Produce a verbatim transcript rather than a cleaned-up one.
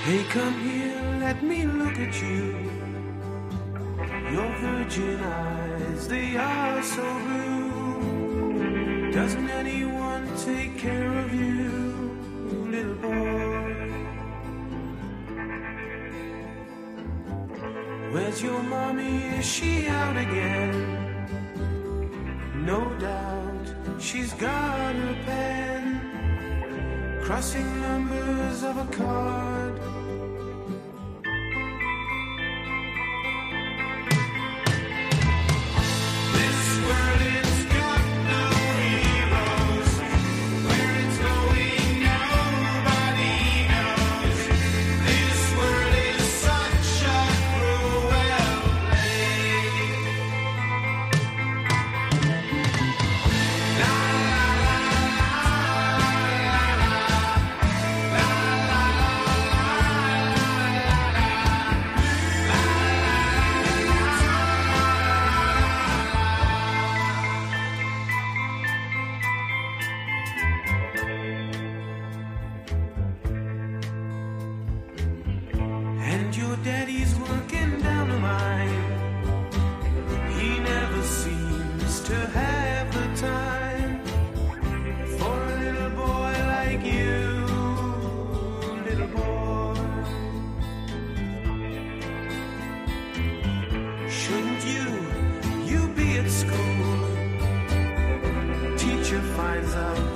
Hey, come here, let me look at you. Your virgin eyes, they are so blue. Doesn't anyone take care of you, little boy? Where's your mommy? Is she out again? No doubt she's got her pen, crossing numbers of a card. And your daddy's working down the mine. He never seems to have the time for a little boy like you, little boy. Shouldn't you, you be at school? Teacher finds out